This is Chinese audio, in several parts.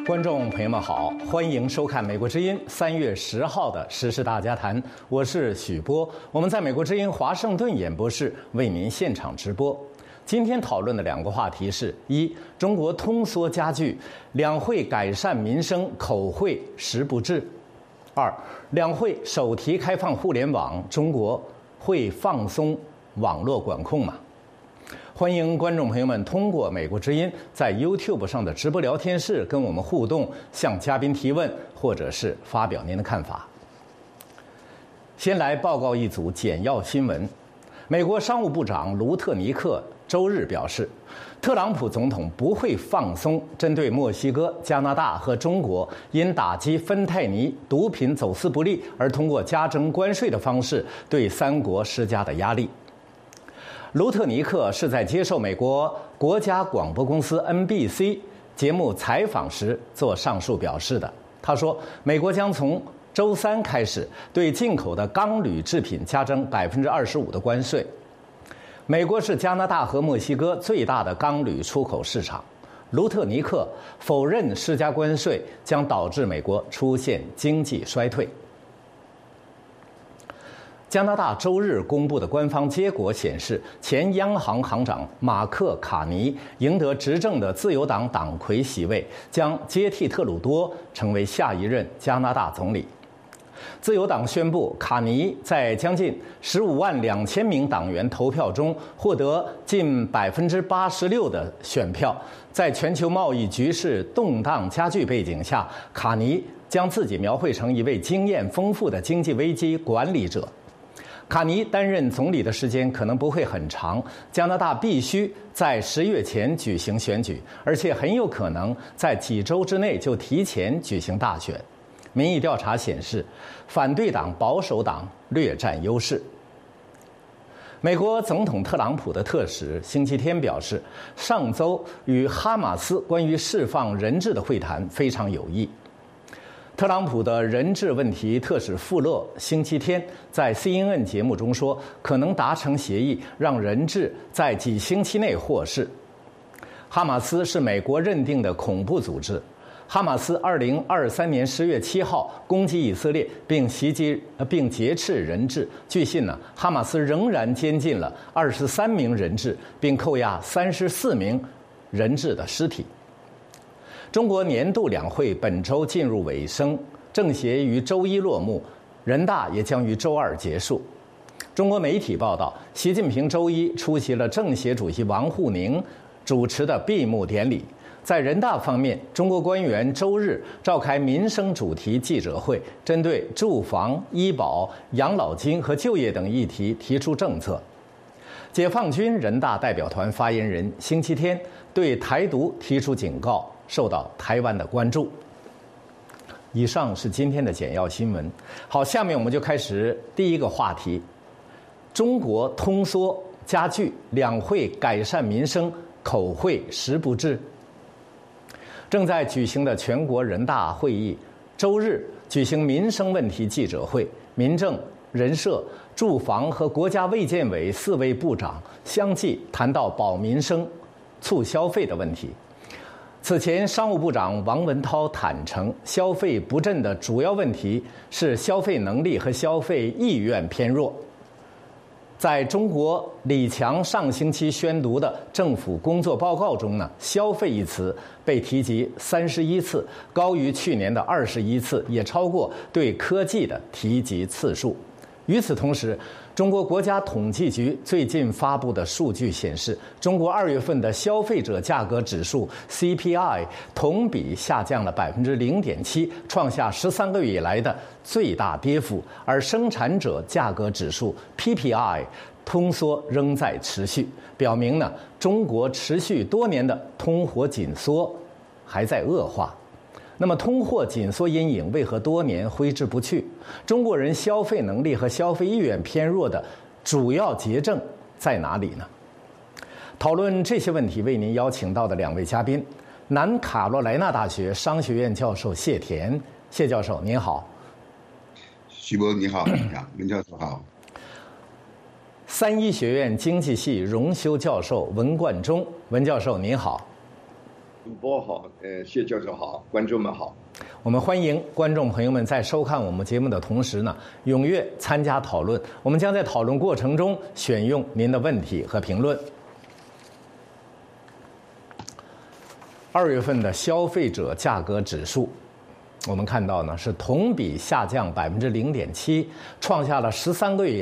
观众朋友们好，欢迎收看美国之音3月10号的时事大家谈，我是许波，我们在美国之音华盛顿演播室为您现场直播。今天讨论的两个话题是：一、中国通缩加剧，两会改善民生，口惠实不至；二、两会首提开放互联网，中国会放松网络管控吗？欢迎观众朋友们通过美国之音在 YouTube 上的直播聊天室跟我们互动，向嘉宾提问，或者是发表您的看法。先来报告一组简要新闻。美国商务部长卢特尼克周日表示，特朗普总统不会放松针对墨西哥、加拿大和中国因打击芬太尼毒品走私不利而通过加征关税的方式对三国施加的压力。卢特尼克是在接受美国国家广播公司 NBC 节目采访时做上述表示的。他说，美国将从周三开始对进口的钢铝制品加征25%的关税。美国是加拿大和墨西哥最大的钢铝出口市场。卢特尼克否认施加关税将导致美国出现经济衰退。加拿大周日公布的官方结果显示，前央行行长马克·卡尼赢得执政的自由党党魁席位，将接替特鲁多成为下一任加拿大总理。自由党宣布，卡尼在将近15.2万名党员投票中获得近86%的选票。在全球贸易局势动荡加剧背景下，卡尼将自己描绘成一位经验丰富的经济危机管理者。卡尼担任总理的时间可能不会很长，加拿大必须在10月前举行选举，而且很有可能在几周之内就提前举行大选。民意调查显示，反对党保守党略占优势。美国总统特朗普的特使星期天表示，上周与哈马斯关于释放人质的会谈非常有益。特朗普的人质问题特使富勒星期天在 CNN 节目中说，可能达成协议，让人质在几星期内获释。哈马斯是美国认定的恐怖组织。哈马斯2023年10月7号攻击以色列，并劫持人质。据信呢，哈马斯仍然监禁了23名人质，并扣押34名人质的尸体。中国年度两会本周进入尾声，政协于周一落幕，人大也将于周二结束。中国媒体报道，习近平周一出席了政协主席王沪宁主持的闭幕典礼。在人大方面，中国官员周日召开民生主题记者会，针对住房、医保、养老金和就业等议题提出政策。解放军人大代表团发言人星期天对台独提出警告，受到台湾的关注。以上是今天的简要新闻。好，下面我们就开始第一个话题：中国通缩加剧，两会改善民生，口惠实不至。正在举行的全国人大会议周日举行民生问题记者会，民政、人社、住房和国家卫健委4位部长相继谈到保民生、促消费的问题。此前，商务部长王文涛坦诚，消费不振的主要问题是消费能力和消费意愿偏弱。在中国李强上星期宣读的政府工作报告中呢，消费一词被提及31次，高于去年的21次，也超过对科技的提及次数。与此同时，中国国家统计局最近发布的数据显示，中国2月份的消费者价格指数 CPI 同比下降了0.7%，创下13个月以来的最大跌幅，而生产者价格指数 PPI 通缩仍在持续，表明呢，中国持续多年的通货紧缩还在恶化。那么通货紧缩阴影为何多年挥之不去？中国人消费能力和消费意愿偏弱的主要结症在哪里呢？讨论这些问题，为您邀请到的2位嘉宾，南卡罗来纳大学商学院教授谢田。谢教授您好。 徐博你好，文教授好。 三一学院经济系荣休教授文冠中，文教授您好。 主播好，谢教授好，观众们好。 我们欢迎观众朋友们在收看我们节目的同时呢，踊跃参加讨论。我们将在讨论过程中选用您的问题和评论。2月份的消费者价格指数，我们看到呢是同比下降0.7%，创下了13个月以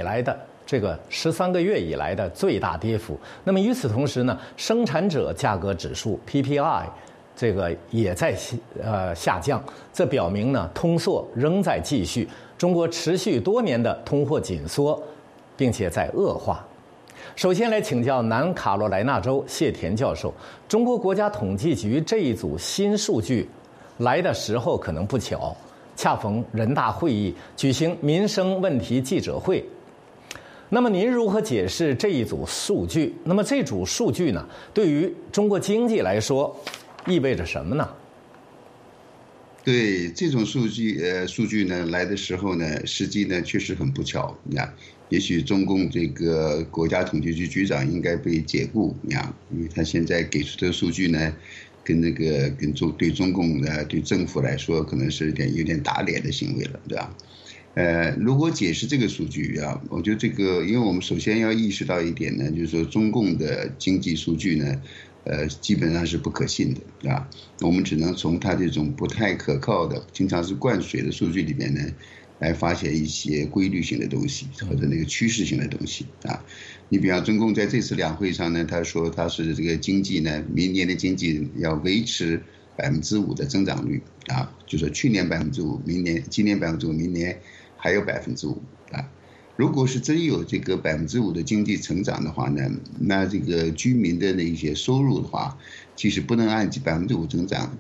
来的最大跌幅。那么与此同时呢，生产者价格指数 PPI 这个也在下降，这表明呢通缩仍在继续，中国持续多年的通货紧缩，并且在恶化。首先来请教南卡罗来纳州谢田教授，中国国家统计局这一组新数据来的时候可能不巧，恰逢人大会议举行民生问题记者会。那么您如何解释这一组数据？那么这组数据呢，对于中国经济来说意味着什么呢？ 对这种数据呢来的时候呢，时机呢确实很不巧。你看，也许中共这个国家统计局局长应该被解雇，你看，因为他现在给出的数据呢，跟对中共对政府来说，可能是有点打脸的行为了，对吧？如果解释这个数据啊，我觉得这个，因为我们首先要意识到一点呢，就是说中共的经济数据呢，基本上是不可信的啊。我们只能从它这种不太可靠的、经常是灌水的数据里面呢，来发现一些规律性的东西或者那个趋势性的东西啊。你比方中共在这次两会上呢，他说他是这个经济呢，明年的经济要维持5%的增长率啊，就是去年5%，今年5%，明年还有5%啊。如果是真有这个5%的经济成长的话呢，那这个居民的那些收入的话，其实不能按5%增长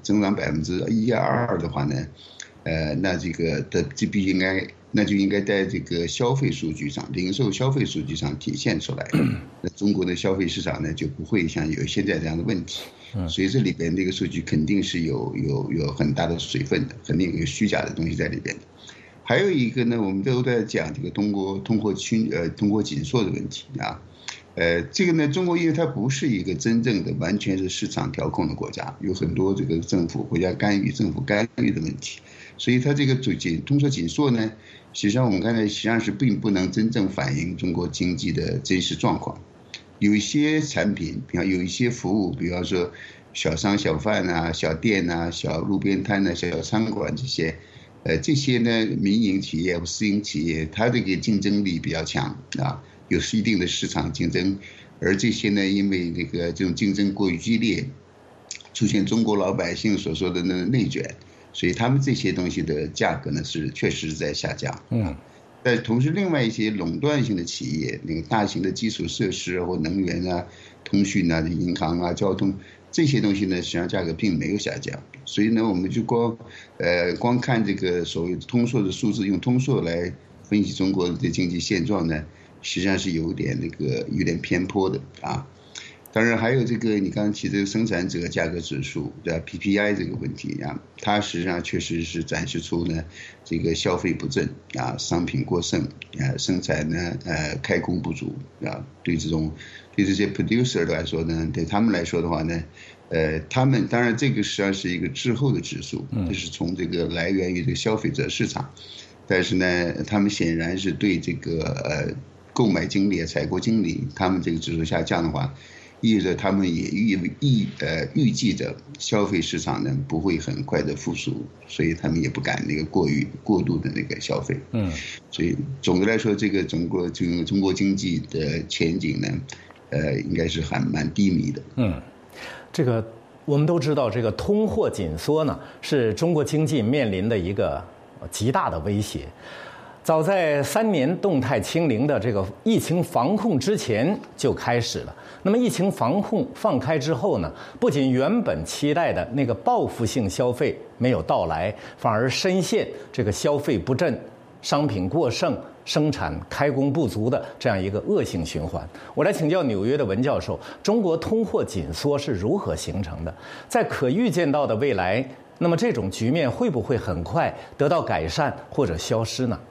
1%、2%的话呢，那这个那就应该在这个消费数据上、零售消费数据上体现出来。那中国的消费市场呢，就不会像有现在这样的问题。所以这里边这个数据肯定是有很大的水分的，肯定有虚假的东西在里边的。还有一个呢，我们都在讲这个通货紧缩的问题啊。这个呢，中国因为它不是一个真正的完全是市场调控的国家，有很多这个政府干预的问题，所以它这个通缩紧缩呢，实际上我们看来实际上是并不能真正反映中国经济的真实状况。有一些产品，比方有一些服务，比方说小商小贩啊、小店啊、小路边摊啊、小餐馆这些呢，民营企业或私营企业，它这个竞争力比较强啊，有一定的市场竞争，而这些呢，因为这种竞争过于激烈，出现中国老百姓所说的那内卷，所以他们这些东西的价格呢确实是在下降。但同时，另外一些垄断性的企业，那个大型的基础设施或能源啊、通讯啊、银行啊、交通这些东西呢，实际上价格并没有下降。所以呢，我们就光看这个所谓通缩的数字，用通缩来分析中国的经济现状呢，实际上是有点偏颇的啊。当然还有这个你刚刚提这个生产者价格指数的 PPI 这个问题啊，它实际上确实是展示出呢这个消费不振啊，商品过剩啊，生产呢开工不足啊，对这些 producer 来说呢，对他们来说的话呢，他们当然这个实际上是一个滞后的指数，这是从这个来源于这个消费者市场，但是呢，他们显然是对这个购买经理、采购经理，他们这个指数下降的话，意味着他们也预计着消费市场呢不会很快的复苏，所以他们也不敢那个过度的那个消费。所以总的来说，这个中国经济的前景呢，应该是还蛮低迷的。 这个我们都知道，这个通货紧缩呢是中国经济面临的一个极大的威胁。早在3年动态清零的这个疫情防控之前就开始了。那么疫情防控放开之后呢，不仅原本期待的那个报复性消费没有到来，反而深陷这个消费不振、商品过剩、生产开工不足的这样一个恶性循环。我来请教纽约的文教授，中国通货紧缩是如何形成的？在可预见到的未来，那么这种局面会不会很快得到改善或者消失呢？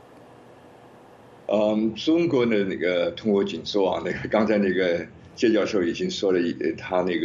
中国的那个通货紧缩啊，那个刚才那个谢教授已经说了他那个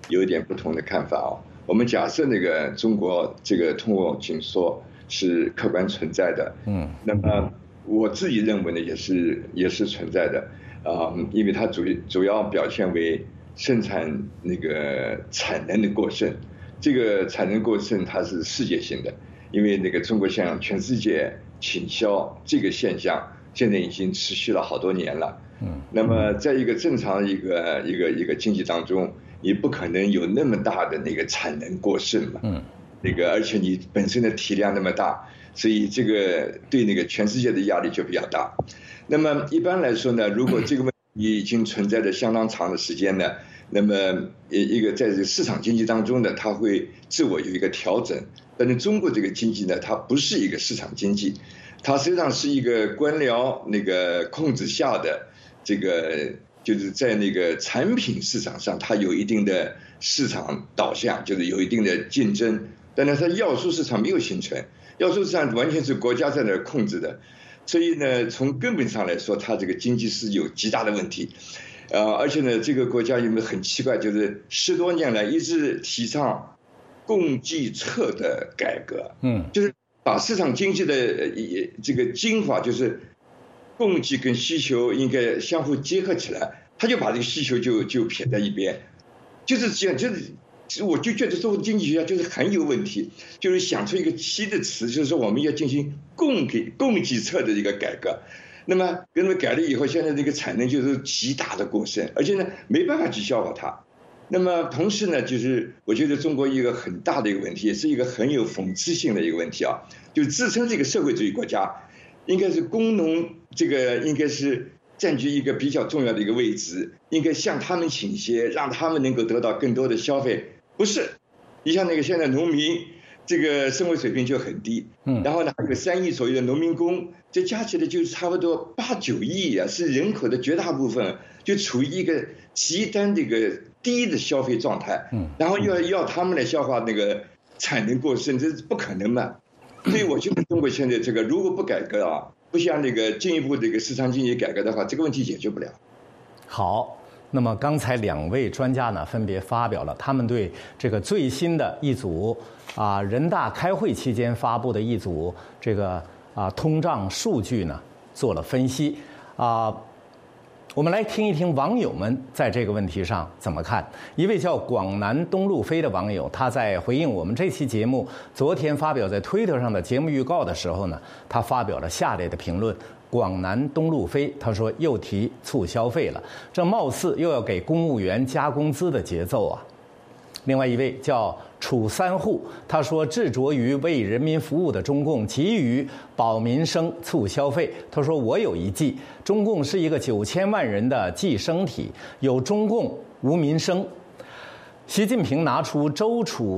有一点不同的看法哦。我们假设那个中国这个通货紧缩是客观存在的，那么我自己认为呢也是存在的因为它主要表现为生产那个产能的过剩，这个产能过剩它是世界性的，因为那个中国向全世界倾销这个现象现在已经持续了好多年了。那么在一个正常一个经济当中，你不可能有那么大的那个产能过剩嘛，那个而且你本身的体量那么大，所以这个对那个全世界的压力就比较大。那么一般来说呢，如果这个问题已经存在着相当长的时间呢，那么一个在这个市场经济当中呢，它会自我有一个调整。但是中国这个经济呢，它不是一个市场经济，它实际上是一个官僚那个控制下的这个，就是在那个产品市场上，它有一定的市场导向，就是有一定的竞争。但是它要素市场没有形成，要素市场完全是国家在那控制的，所以呢，从根本上来说，它这个经济是有极大的问题。而且呢，这个国家有没有很奇怪，就是10多年来一直提倡供给侧的改革，就是把市场经济的这个精华，就是供给跟需求应该相互结合起来，他就把这个需求就撇在一边，就是这样，就是我就觉得作为经济学家就是很有问题，就是想出一个新的词，就是说我们要进行供给侧的一个改革。那么改了以后，现在这个产能就是极大的过剩，而且呢没办法去消化它。那么同时呢，就是我觉得中国一个很大的一个问题，也是一个很有讽刺性的一个问题啊，就自称这个社会主义国家，应该是工农这个应该是占据一个比较重要的一个位置，应该向他们倾斜，让他们能够得到更多的消费。不是，你像那个现在农民这个生活水平就很低，然后呢还有3亿左右的农民工，这加起来就差不多8、9亿啊，是人口的绝大部分就处于一个极端这个低的消费状态，然后要他们来消化那个产能过剩，这是不可能嘛。所以我觉得中国现在这个如果不改革啊，不像那个进一步这个市场经济改革的话，这个问题解决不了。 好。那么刚才2位专家呢，分别发表了他们对这个最新的一组人大开会期间发布的一组这个通胀数据呢做了分析我们来听一听网友们在这个问题上怎么看。一位叫广南东路飞的网友，他在回应我们这期节目昨天发表在推特上的节目预告的时候呢，他发表了下列的评论。广南东路飞他说，又提促消费了，这貌似又要给公务员加工资的节奏啊。另外一位叫楚三户，他说，执着于为人民服务的中共急于保民生促消费。他说，我有一计，中共是一个9000万人的寄生体，有中共无民生。习近平拿出周楚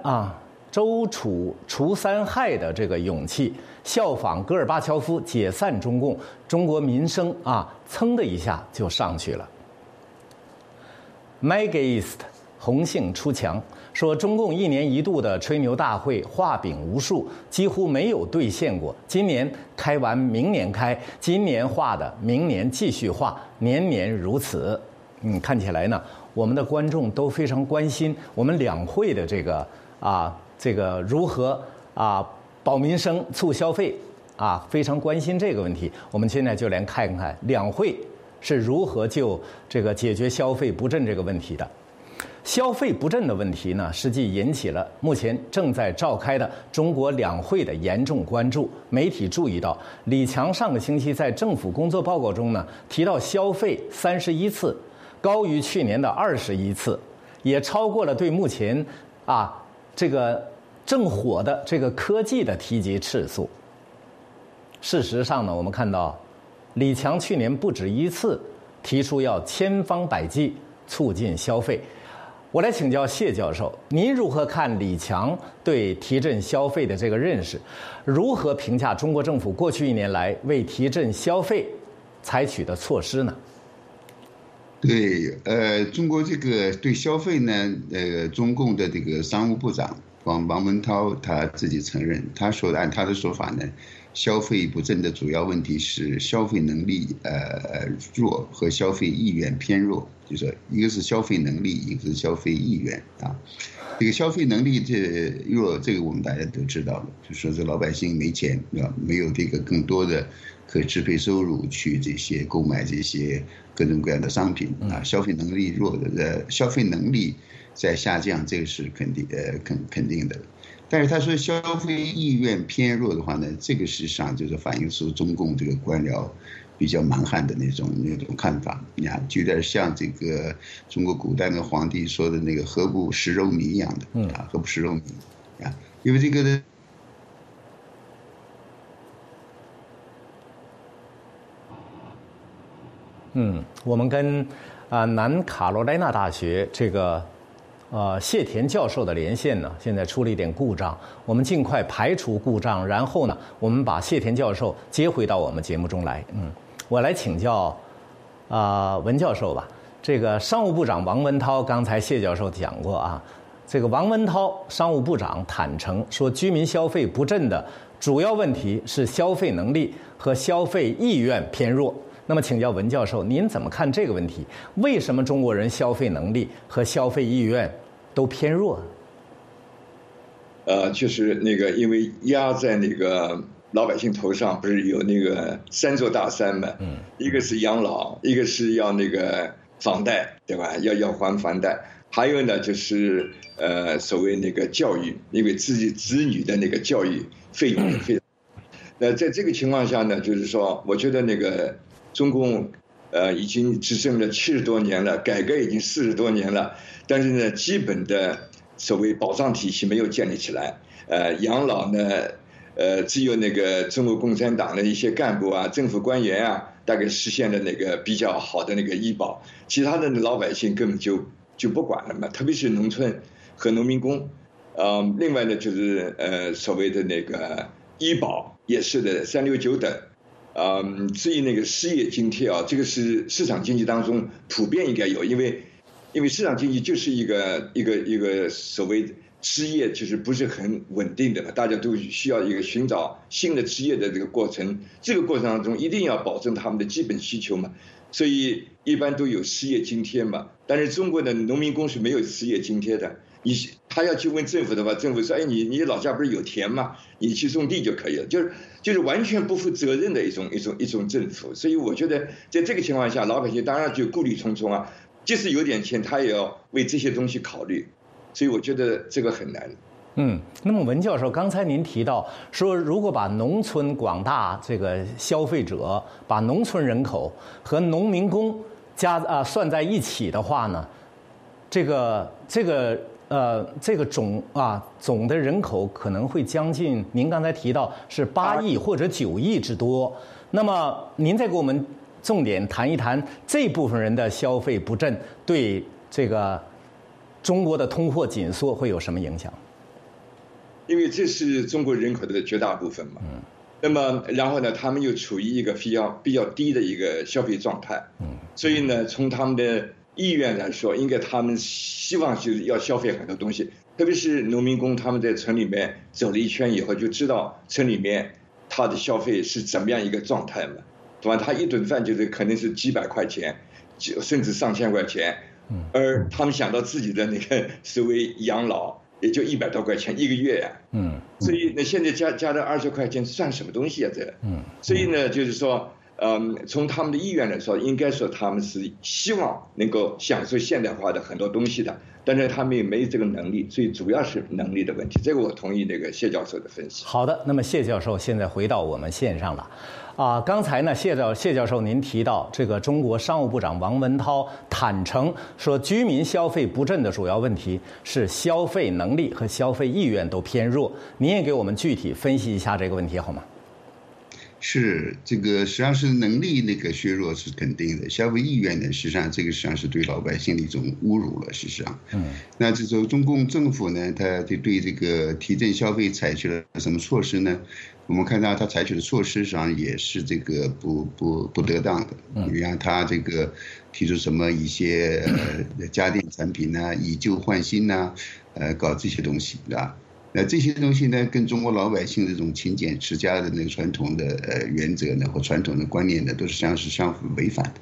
除三害的这个勇气，效仿戈尔巴乔夫解散中共，中国民生噌的一下就上去了。Megaist 红杏出墙说，中共1年1度的吹牛大会画饼无数，几乎没有兑现过。今年开完，明年开，今年画的，明年继续画，年年如此。看起来呢，我们的观众都非常关心我们两会的这个如何保民生促消费非常关心这个问题。我们现在就来看看两会是如何就这个解决消费不振这个问题的。消费不振的问题呢，实际引起了目前正在召开的中国两会的严重关注。媒体注意到，李强上个星期在政府工作报告中呢，提到消费31次，高于去年的21次，也超过了对目前这个正火的这个科技的提及次数。事实上呢，我们看到李强去年不止1次提出要千方百计促进消费。我来请教谢教授，您如何看李强对提振消费的这个认识？如何评价中国政府过去1年来为提振消费采取的措施呢？ 对，中国这个对消费呢，中共的这个商务部长王文涛他自己承认，他说的按他的说法呢，消费不振的主要问题是消费能力弱和消费意愿偏弱就是说一个是消费能力，一个是消费意愿啊。这个消费能力弱，这个我们大家都知道了，就说这老百姓没钱，没有这个更多的可支配收入去这些购买这些各种各样的商品啊。消费能力弱的，消费能力在下降，这个是肯定的。但是他说消费意愿偏弱的话呢，这个实际上就是反映出中共这个官僚比较蛮横的那种看法，就有点像这个中国古代的皇帝说的那个何不食肉糜一样的啊，何不食肉糜啊？因为这个呢， 我们跟南卡罗来纳大学这个谢田教授的连线呢，现在出了一点故障，我们尽快排除故障，然后呢，我们把谢田教授接回到我们节目中来。我来请教文教授吧。这个商务部长王文涛，刚才谢教授讲过啊，这个王文涛商务部长坦诚说，居民消费不振的主要问题是消费能力和消费意愿偏弱。那么请教文教授，您怎么看这个问题？为什么中国人消费能力和消费意愿都偏弱？ 就是那个，因为压在那个老百姓头上，不是有那个3座大山嘛？一个是养老，一个是要那个房贷，对吧？要还房贷，还有呢就是所谓那个教育，因为自己子女的那个教育费用非常。那在这个情况下呢，就是说，我觉得那个中共已经执政了70多年了，改革已经40多年了，但是呢，基本的所谓保障体系没有建立起来。养老呢，只有那个中国共产党的一些干部啊、政府官员啊，大概实现了那个比较好的那个医保，其他的老百姓根本就不管了嘛，特别是农村和农民工。另外呢，就是所谓的那个医保也是的，369等。至于那个失业津贴啊，这个是市场经济当中普遍应该有，因为市场经济就是一个所谓失业就是不是很稳定的嘛，大家都需要一个寻找新的职业的这个过程，这个过程当中一定要保证他们的基本需求嘛，所以一般都有失业津贴嘛。但是中国的农民工是没有失业津贴的，他要去问政府的话，政府说，你老家不是有田吗？你去种地就可以了，就是完全不负责任的一种政府。所以我觉得在这个情况下，老百姓当然就顾虑重重啊，即使有点钱，他也要为这些东西考虑。所以我觉得这个很难。 那么文教授，刚才您提到说，如果把农村广大这个消费者，把农村人口和农民工算在一起的话呢，这个总的人口可能会将近，您刚才提到是8亿或者9亿之多。那么您再给我们重点谈一谈这部分人的消费不振对这个中国的通货紧缩会有什么影响？ 因为这是中国人口的绝大部分嘛。那么然后呢，他们又处于一个比较低的一个消费状态。所以呢，从他们的意愿来说，应该他们希望就是要消费很多东西，特别是农民工，他们在城里面走了一圈以后，就知道城里面他的消费是怎么样一个状态嘛，对吧？他一顿饭就是可能是几百块钱，甚至上千块钱，而他们想到自己的那个所谓养老，也就100多块钱一个月呀。所以那现在加了20块钱算什么东西啊？这所以呢，就是说。从他们的意愿来说，应该说他们是希望能够享受现代化的很多东西的，但是他们也没有这个能力，所以主要是能力的问题。这个我同意那个谢教授的分析。 好的，那么谢教授现在回到我们线上了。刚才呢，谢教授您提到这个中国商务部长王文涛坦诚说，居民消费不振的主要问题是消费能力和消费意愿都偏弱。您也给我们具体分析一下这个问题好吗？ 是这个，实际上是能力那个削弱是肯定的，消费意愿呢，实际上这个实际上是对老百姓的一种侮辱了。事实上，那这种中共政府呢，他对这个提振消费采取了什么措施呢？我们看到他采取的措施上也是这个不得当的。你让他这个提出什么一些家电产品呢，以旧换新呢，搞这些东西，对吧？那这些东西呢，跟中国老百姓这种勤俭持家的那个传统的原则呢，或传统的观念呢，都是相互违反的。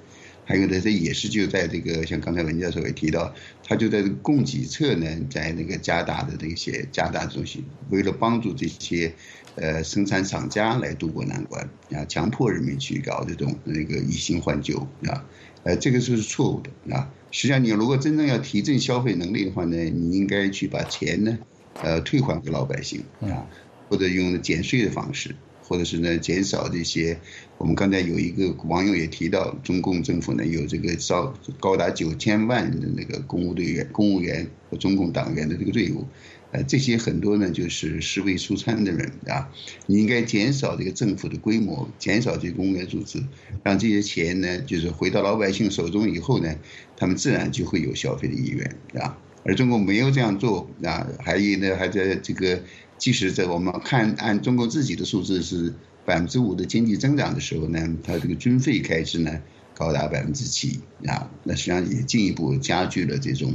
还有的，这也是就在这个像刚才文教授也提到，他就在这个供给侧呢，在那个加大东西，为了帮助这些生产厂家来渡过难关啊，强迫人民去搞这种那个以新换旧啊，这个是错误的啊。实际上，你如果真正要提振消费能力的话呢，你应该去把钱呢，退还给老百姓啊，或者用减税的方式。或者是呢，减少这些。我们刚才有一个网友也提到，中共政府呢有这个高达9000万的那个公务员和中共党员的这个队伍，这些很多呢就是尸位素餐的人啊。你应该减少这个政府的规模，减少这个公务员组织，让这些钱呢就是回到老百姓手中以后呢，他们自然就会有消费的意愿啊。而中国没有这样做啊，还在这个。即使在我们按中国自己的数字是5%的经济增长的时候呢，它这个军费开支呢高达7%啊，那实际上也进一步加剧了这种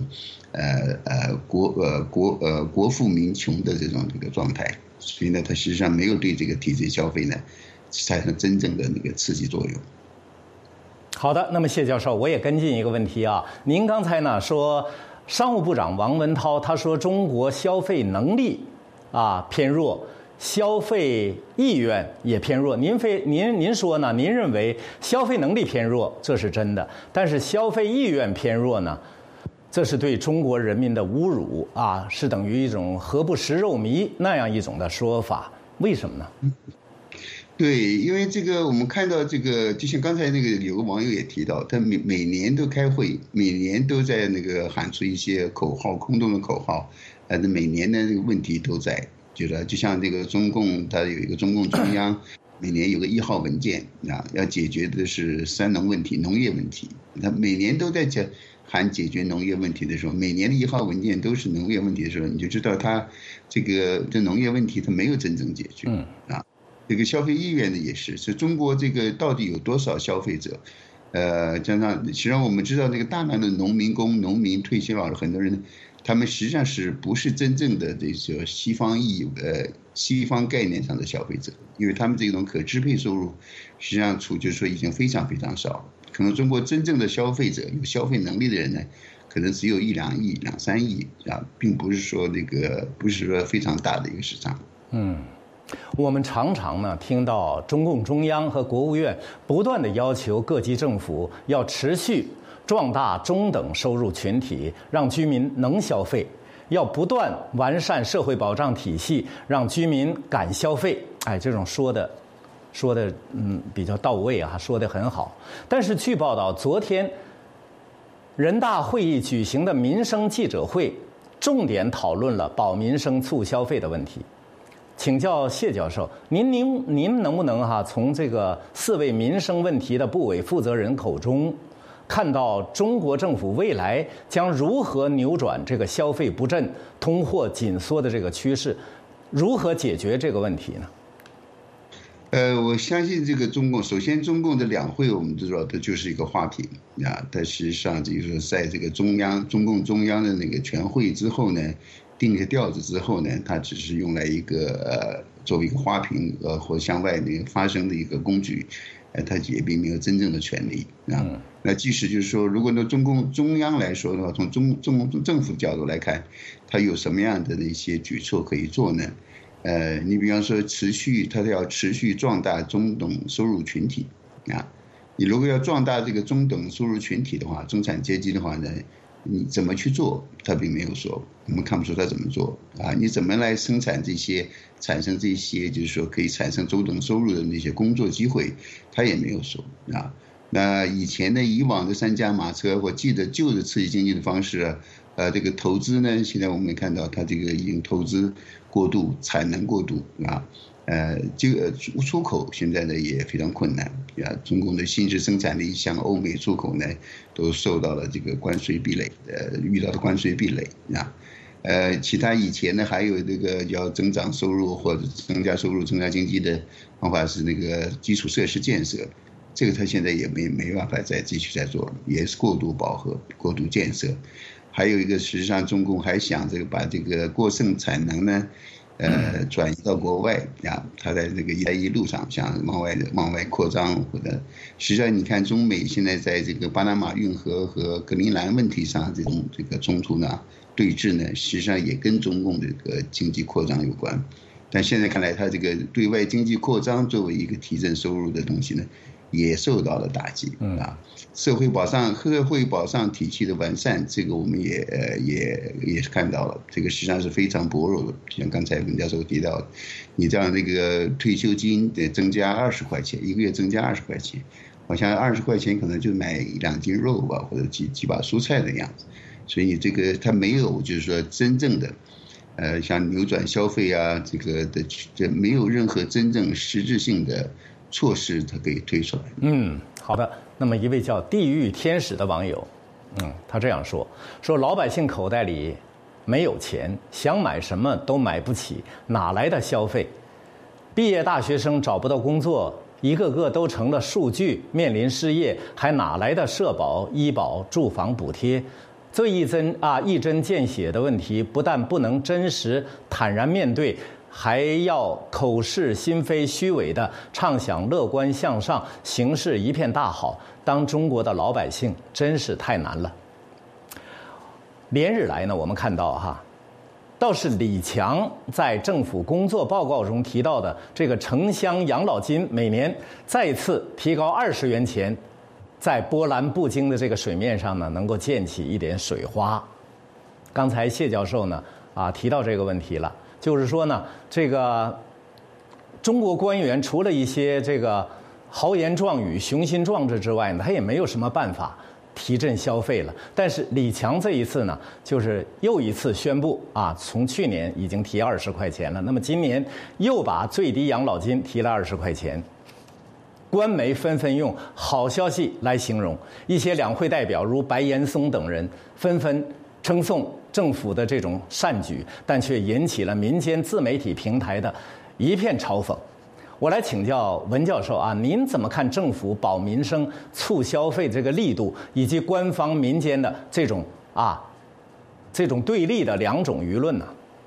国富民穷的这个状态，所以呢，它实际上没有对这个提振消费呢产生真正的那个刺激作用。 好的，那么谢教授，我也跟进一个问题啊，您刚才呢说商务部长王文涛他说中国消费能力偏弱，消费意愿也偏弱。您说呢？您认为消费能力偏弱，这是真的，但是消费意愿偏弱呢，这是对中国人民的侮辱啊，是等于一种何不食肉糜那样一种的说法。为什么呢？ 对，因为这个我们看到这个，就像刚才那个有个网友也提到，他每年都开会，每年都在那个喊出一些口号，空洞的口号。每年的这个问题都在，就像这个中共，它有一个中共中央，每年有个1号文件啊，要解决的是3农问题，农业问题。它每年都在喊解决农业问题的时候，每年的1号文件都是农业问题的时候，你就知道它这农业问题它没有真正解决啊。这个消费意愿呢也是中国这个到底有多少消费者？加上实际上我们知道那个大量的农民工、农民、退休老人，很多人。他们实际上是不是真正的这些西方概念上的消费者？因为他们这种可支配收入，实际上就是说已经非常非常少了。可能中国真正的消费者有消费能力的人呢，可能只有1-2亿、2-3亿啊，并不是说非常大的一个市场。 我们常常呢听到中共中央和国务院不断的要求各级政府要持续壮大中等收入群体，让居民能消费，要不断完善社会保障体系，让居民敢消费。这种说的比较到位啊，说得很好。但是据报道，昨天人大会议举行的民生记者会，重点讨论了保民生促消费的问题。请教谢教授，您能不能从这个4位民生问题的部委负责人口中，看到中国政府未来将如何扭转这个消费不振、通货紧缩的这个趋势，如何解决这个问题呢？ 我相信这个首先中共的两会我们都知道，它就是一个花瓶啊。但实际上就是说，在这个中共中央的那个全会之后呢，定个调子之后呢，它只是用来一个作为一个花瓶或向外那个发声的一个工具，它也并没有真正的权利啊。那即使就是说，如果从中共中央来说的话，从中共政府角度来看，它有什么样的一些举措可以做呢？你比方说它要持续壮大中等收入群体啊。你如果要壮大这个中等收入群体的话，中产阶级的话呢，你怎么去做？他并没有说，我们看不出他怎么做啊。你怎么来生产产生这些就是说可以产生中等收入的那些工作机会，他也没有说啊。那以往的3驾马车，我记得旧的刺激经济的方式这个投资呢，现在我们也看到它这个已经投资过度，产能过度啊。这个出口现在呢也非常困难啊。中共的新式生产力向欧美出口呢，都受到了这个关税壁垒，遇到的关税壁垒啊。其他以前呢还有这个要增长收入或者增加收入、增加经济的方法是那个基础设施建设，这个他现在也没办法再继续做了，也是过度饱和、过度建设。还有一个，实际上中共还想把这个过剩产能呢， 转移到国外呀，它在这个一带一路上想往外扩张，或者实际上你看中美现在在这个巴拿马运河和格陵兰问题上这个冲突呢对峙呢，实际上也跟中共这个经济扩张有关。但现在看来，它这个对外经济扩张作为一个提振收入的东西呢，也受到了打击啊。社会保障体系的完善，这个我们也看到了，这个实际上是非常薄弱的。像刚才文教授提到，你这样这个退休金得增加20块钱，一个月增加20块钱，好像20块钱可能就买2斤肉吧，或者几把蔬菜的样子。所以这个它没有就是说真正的。像扭转消费啊，这没有任何真正实质性的措施，它可以推出来。 好的。那么一位叫地狱天使的网友，他这样说老百姓口袋里没有钱，想买什么都买不起，哪来的消费？毕业大学生找不到工作，一个个都成了数据，面临失业，还哪来的社保、医保、住房补贴？最一针见血的问题，不但不能真实坦然面对，还要口是心非、虚伪的畅想乐观向上，形势一片大好。当中国的老百姓真是太难了。连日来呢，我们看到倒是李强在政府工作报告中提到的这个城乡养老金每年再次提高20元钱，在波澜不惊的这个水面上呢，能够溅起一点水花。刚才谢教授呢提到这个问题了，就是说呢，这个中国官员除了一些这个豪言壮语、雄心壮志之外呢，他也没有什么办法提振消费了。但是李强这一次呢，就是又一次宣布从去年已经提20块钱了，那么今年又把最低养老金提了20块钱。官媒纷纷用好消息来形容，一些两会代表如白岩松等人纷纷称颂政府的这种善举，但却引起了民间自媒体平台的一片嘲讽。我来请教文教授您怎么看政府保民生、促消费这个力度，以及官方民间的这种对立的两种舆论呢？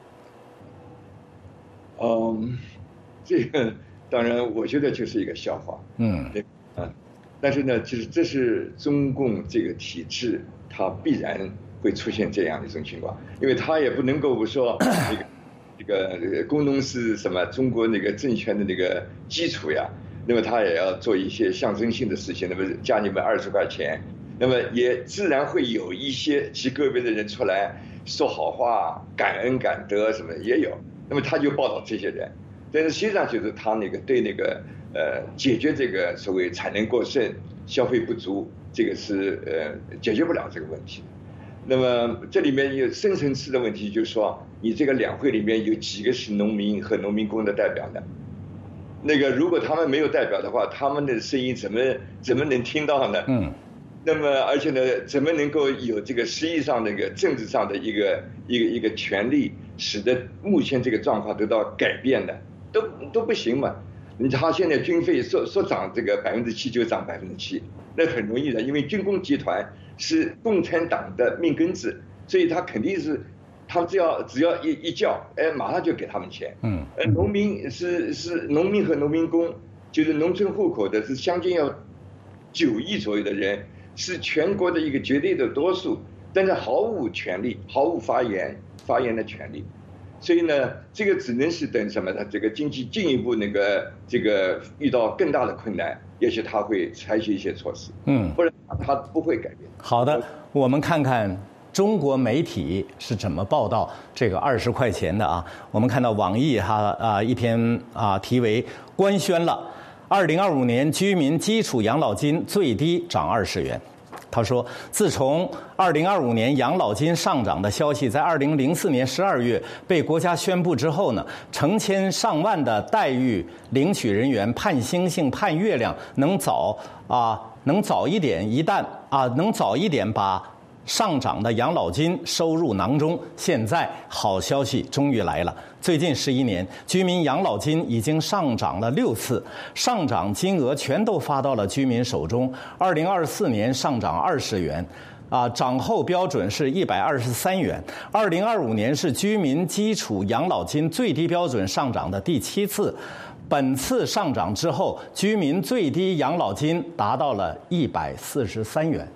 这个。当然，我觉得就是一个笑话。但是呢，其实这是中共这个体制，它必然会出现这样的一种情况，因为它也不能够说这个工农是什么中国那个政权的那个基础呀，那么它也要做一些象征性的事情，那么加你们20块钱，那么也自然会有一些极个别的人出来说好话、感恩感德什么也有，那么他就报道这些人。但是实际上就是他那个对那个解决这个所谓产能过剩、消费不足，这个是解决不了这个问题。那么这里面有深层次的问题，就是说你这个两会里面有几个是农民和农民工的代表呢？那个如果他们没有代表的话，他们的声音怎么能听到呢？那么而且呢，怎么能够有这个实际上那个政治上的一个权利，使得目前这个状况得到改变呢？都不行嘛。他现在军费说涨这个7%就涨7%，那很容易的，因为军工集团是共产党的命根子，所以他肯定是他们只要一叫，马上就给他们钱。农民是农民和农民工，就是农村户口的是将近要9亿左右的人，是全国的一个绝对的多数，但是毫无权利，毫无发言的权利。所以呢，这个只能是等什么呢？这个经济进一步这个遇到更大的困难，也许他会采取一些措施，或者他不会改变。 好的，我们看看中国媒体是怎么报道这个20块钱的我们看到网易一篇题为官宣了2025年居民基础养老金最低涨20元。他说，自从2025年养老金上涨的消息在2004年12月被国家宣布之后呢，成千上万的待遇领取人员盼星星盼月亮，能早一点把上涨的养老金收入囊中。现在好消息终于来了，最近11年居民养老金已经上涨了6次，上涨金额全都发到了居民手中。2024年上涨20元， 涨后标准是123元。2025年是居民基础养老金最低标准上涨的第7次，本次上涨之后，居民最低养老金达到了143元。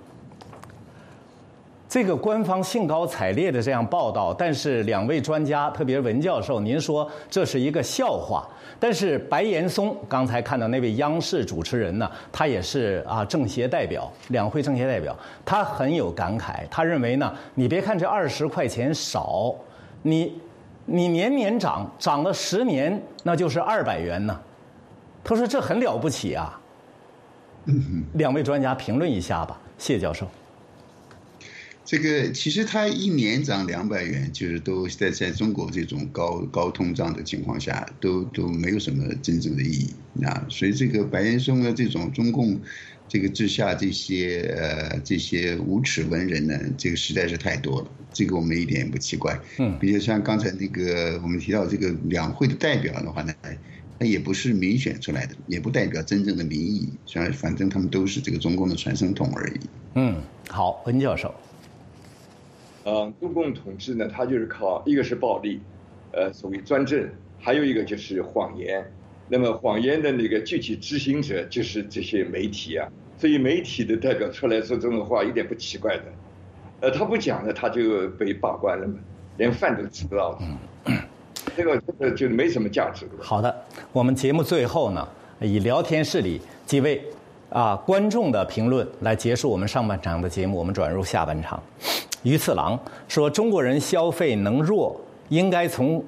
这个官方兴高采烈的这样报道，但是2位专家，特别是文教授，您说这是一个笑话。但是白岩松刚才看到那位央视主持人呢，他也是政协代表，两会政协代表，他很有感慨。他认为呢，你别看这20块钱少，你年年涨了10年，那就是200元呢。他说这很了不起啊。2位专家评论一下吧，谢教授。 这个其实它1年涨200元，就是都在中国这种高通胀的情况下，都没有什么真正的意义啊。所以这个白岩松的这种中共这个治下这些无耻文人呢，这个实在是太多了。这个我们一点也不奇怪。比如像刚才那个我们提到这个两会的代表的话呢，他也不是民选出来的，也不代表真正的民意，反正他们都是这个中共的传声筒而已。 好，文教授。 中共统治呢，它就是靠一个是暴力，所谓专政，还有一个就是谎言。那么谎言的那个具体执行者就是这些媒体啊，所以媒体的代表出来说这种话一点不奇怪的。他不讲呢，他就被罢官了嘛，连饭都吃不到了。这个就没什么价值了。 好的，我们节目最后呢，以聊天室里几位观众的评论来结束我们上半场的节目，我们转入下半场。于次郎说，中国人消费能弱，应该从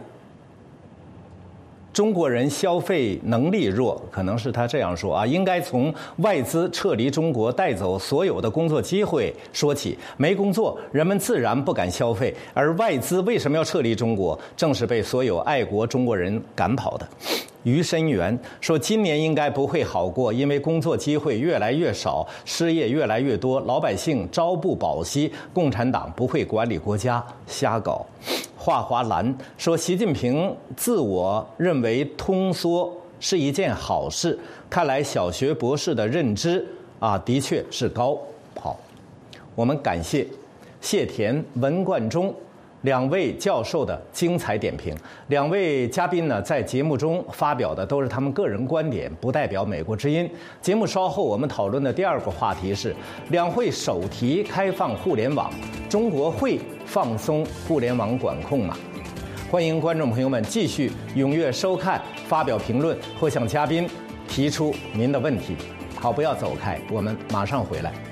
中国人消费能力弱，可能是他这样说应该从外资撤离中国带走所有的工作机会说起。没工作，人们自然不敢消费，而外资为什么要撤离中国？正是被所有爱国中国人赶跑的。于深元说，今年应该不会好过，因为工作机会越来越少，失业越来越多，老百姓朝不保夕，共产党不会管理国家，瞎搞。华华兰说，习近平自我认为通缩是一件好事，看来小学博士的认知的确是高。好，我们感谢谢田、文冠中2位教授的精彩点评。2位嘉宾呢，在节目中发表的都是他们个人观点，不代表美国之音。节目稍后我们讨论的第2个话题是两会首题开放互联网，中国会放松互联网管控吗？欢迎观众朋友们继续踊跃收看、发表评论或向嘉宾提出您的问题。好，不要走开，我们马上回来。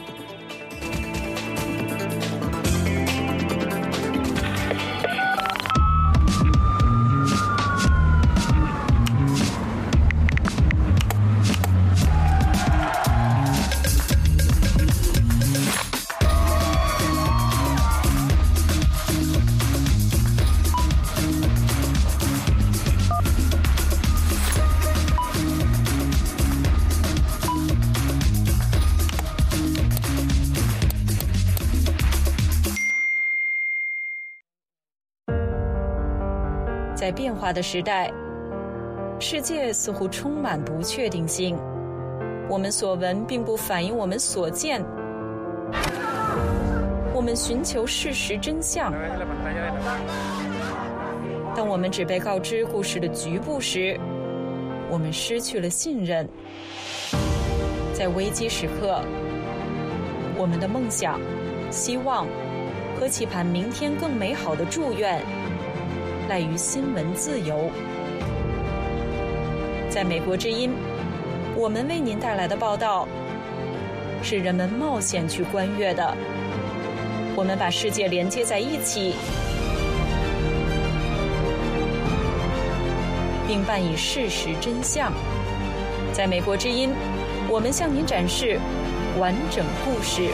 在变化的时代，世界似乎充满不确定性。我们所闻并不反映我们所见。我们寻求事实真相。当我们只被告知故事的局部时，我们失去了信任。在危机时刻，我们的梦想、希望和期盼明天更美好的祝愿赖于新闻自由。在美国之音，我们为您带来的报道是人们冒险去观阅的。我们把世界连接在一起，并伴以事实真相。在美国之音，我们向您展示完整故事。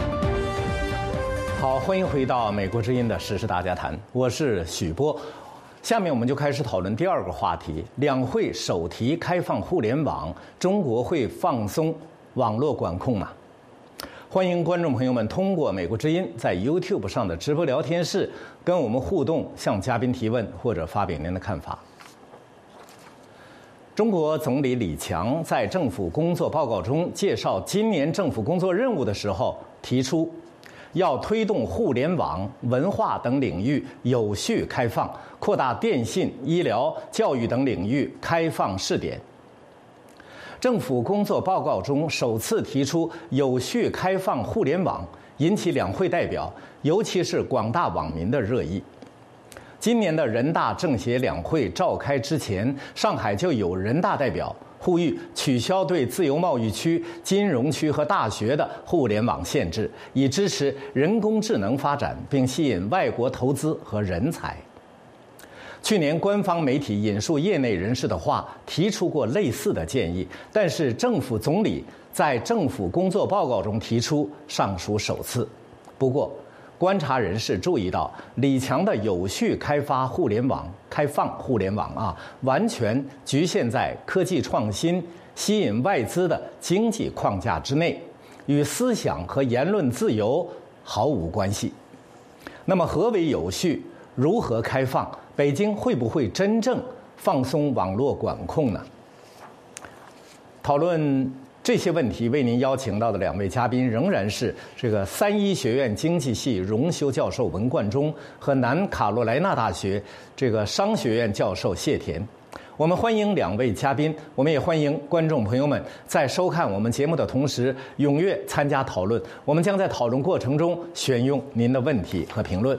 欢迎回到美国之音的时事大家谈，我是许波。 下面我们就开始讨论第二个话题：两会首提开放互联网，中国会放松网络管控吗？欢迎观众朋友们通过美国之音在 YouTube 上的直播聊天室跟我们互动，向嘉宾提问或者发表您的看法。中国总理李强在政府工作报告中介绍今年政府工作任务的时候提出，要推动互联网、文化等领域有序开放，扩大电信、医疗、教育等领域开放试点。政府工作报告中首次提出有序开放互联网，引起两会代表，尤其是广大网民的热议。今年的人大政协两会召开之前，上海就有人大代表呼吁取消对自由贸易区、金融区和大学的互联网限制，以支持人工智能发展，并吸引外国投资和人才。去年官方媒体引述业内人士的话，提出过类似的建议，但是政府总理在政府工作报告中提出尚属首次。不过，观察人士注意到，李强的有序开放互联网完全局限在科技创新、吸引外资的经济框架之内，与思想和言论自由毫无关系。那么，何为有序？如何开放？北京会不会真正放松网络管控呢？讨论这些问题，为您邀请到的两位嘉宾仍然是这个三一学院经济系荣休教授文冠中和南卡罗来纳大学这个商学院教授谢田。我们欢迎两位嘉宾，我们也欢迎观众朋友们在收看我们节目的同时踊跃参加讨论。我们将在讨论过程中选用您的问题和评论。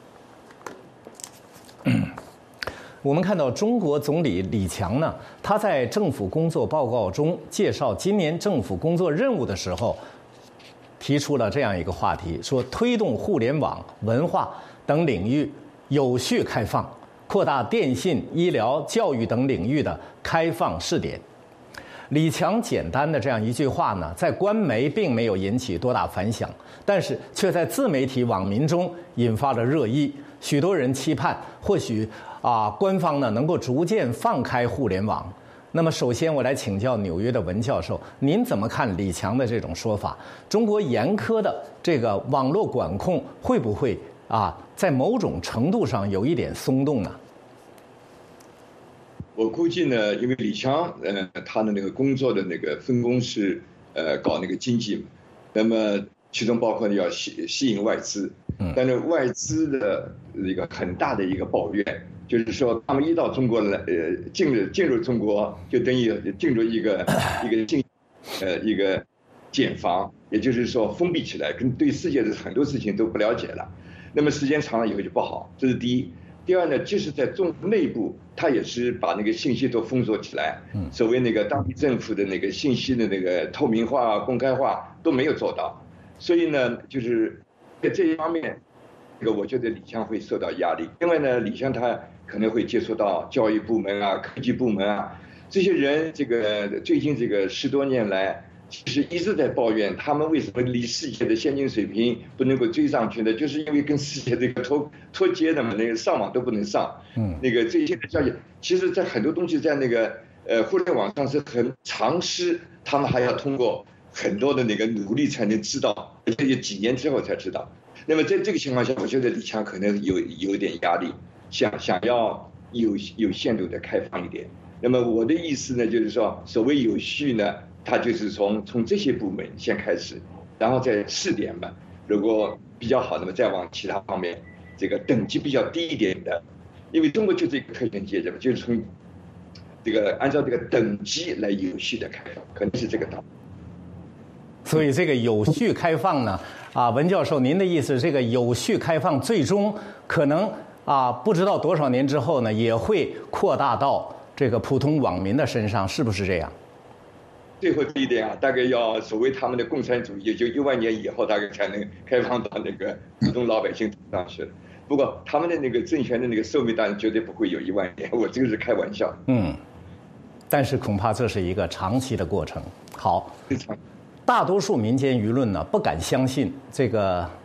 我们看到中国总理李强呢，他在政府工作报告中介绍今年政府工作任务的时候，提出了这样一个话题，说推动互联网、文化等领域有序开放，扩大电信、医疗、教育等领域的开放试点。李强简单的这样一句话呢，在官媒并没有引起多大反响，但是却在自媒体网民中引发了热议。许多人期盼，或许官方呢能够逐渐放开互联网。那么，首先我来请教纽约的文教授，您怎么看李强的这种说法？中国严苛的这个网络管控会不会在某种程度上有一点松动呢？ 我估计呢，因为李强他的那个工作的那个分工是搞那个经济嘛，那么其中包括要吸引外资。但是外资的一个很大的一个抱怨，就是说他们一到中国来，进入中国就等于进入一个茧房，也就是说封闭起来，跟对世界的很多事情都不了解了。那么时间长了以后就不好，这是第一。第二呢，即使在中国内部，他也是把那个信息都封锁起来，所谓那个当地政府的那个信息的那个透明化、公开化都没有做到，所以呢，就是在这一方面，我觉得李强会受到压力。另外呢，李强他可能会接触到教育部门科技部门这些人，这个最近这个10多年来，其实一直在抱怨他们为什么离世界的先进水平不能够追上去呢？就是因为跟世界这个脱节的嘛，那个上网都不能上。那个这些的消息，其实在很多东西在那个互联网上是很常识，他们还要通过很多的那个努力才能知道，而且几年之后才知道。那么在这个情况下，我觉得李强可能有点压力，想要有限度的开放一点。那么我的意思呢，就是说，所谓有序呢，它就是从这些部门先开始，然后再试点嘛。如果比较好，那么再往其他方面，这个等级比较低一点的，因为中国就是一个特权阶级嘛，就是从这个按照这个等级来有序的开放，可能是这个道理。 所以这个有序开放呢，文教授，您的意思，这个有序开放最终可能不知道多少年之后呢，也会扩大到这个普通网民的身上，是不是这样？ 最后这一点大概要所谓他们的共产主义，也就1万年以后，大概才能开放到那个普通老百姓上去了。不过他们的那个政权的那个寿命当然绝对不会有1万年，我这个是开玩笑。 但是恐怕这是一个长期的过程。好。大多数民间舆论呢不敢相信这个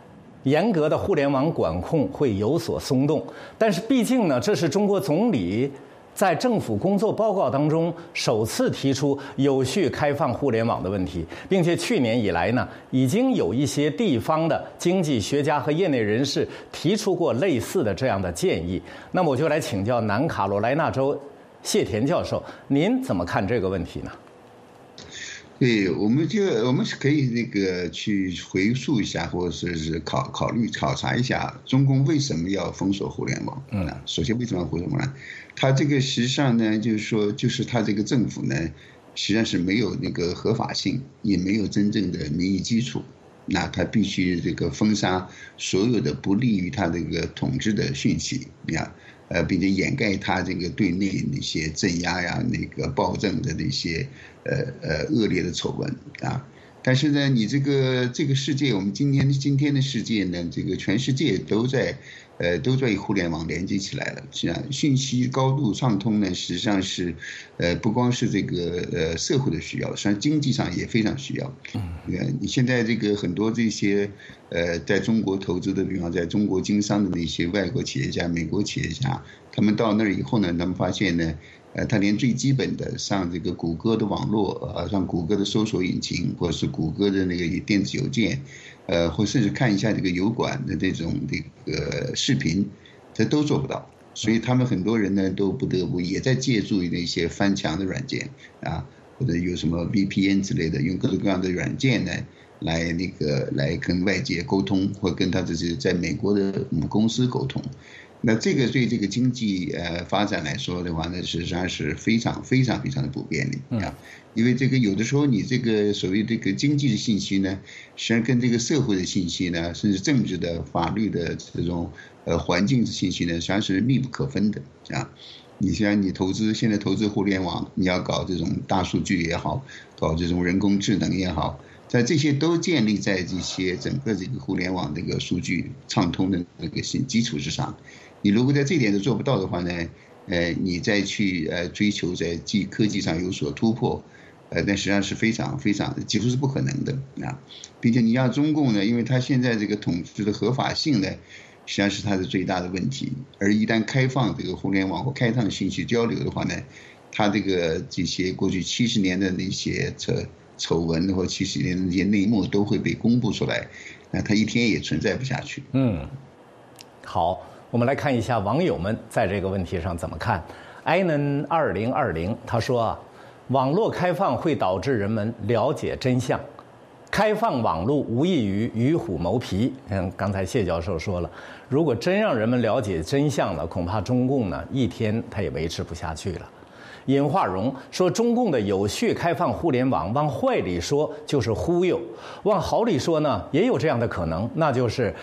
严格的互联网管控会有所松动。但是毕竟呢，这是中国总理在政府工作报告当中首次提出有序开放互联网的问题，并且去年以来呢，已经有一些地方的经济学家和业内人士提出过类似的这样的建议。那么我就来请教南卡罗来纳州谢田教授，您怎么看这个问题呢？ 对，我们是可以去回溯一下，或者是考察一下中共为什么要封锁互联网。首先为什么要封锁互联网？它这个实际上呢，就是它这个政府呢，实际上是没有合法性，也没有真正的民意基础。那它必须封杀所有的不利于它统治的讯息，并且掩盖它对内那些镇压呀、暴政的那些恶劣的丑闻啊。但是呢，你这个世界，我们今天的世界呢，全世界都在与互联网连接起来了。是啊，讯息高度畅通呢，实际上是不光是社会的需要，实际上经济上也非常需要。你现在很多这些在中国投资的，比方在中国经商的那些外国企业家、美国企业家，他们到那儿以后呢，他们发现呢，他连最基本的上谷歌的网络，上谷歌的搜索引擎，或者是谷歌的电子邮件，或甚至看一下油管的这种视频，这都做不到。所以他们很多人呢，都不得不也在借助那些翻墙的软件啊，或者有什么 VPN 之类的，用各种各样的软件呢，来跟外界沟通，或跟他这些在美国的母公司沟通。那这个对经济发展来说的话呢，实际上是非常非常非常的不便利啊。因为有的时候你所谓经济的信息呢，实际上跟社会的信息呢，甚至政治的、法律的这种环境的信息呢，实际上是密不可分的啊。你像你现在投资互联网，你要搞这种大数据也好，搞这种人工智能也好，在这些都建立在这些整个互联网数据畅通的基础之上。你如果在这点都做不到的话呢，你再去追求在科技上有所突破，那实际上是非常非常几乎是不可能的啊。并且你要中共呢，因为它现在统治的合法性呢，实际上是它的最大的问题。而一旦开放互联网或开放信息交流的话呢，它这些过去70年的那些丑闻或70年的那些内幕都会被公布出来，那它一天也存在不下去。 好。我们来看一下网友们在这个问题上怎么看。Inan2020他说网络开放会导致人们了解真相，开放网络无异于与虎谋皮。刚才谢教授说了，如果真让人们了解真相了，恐怕中共呢一天他也维持不下去了。尹化荣说，中共的有序开放互联网，往坏里说就是忽悠，往好里说呢，也有这样的可能，那就是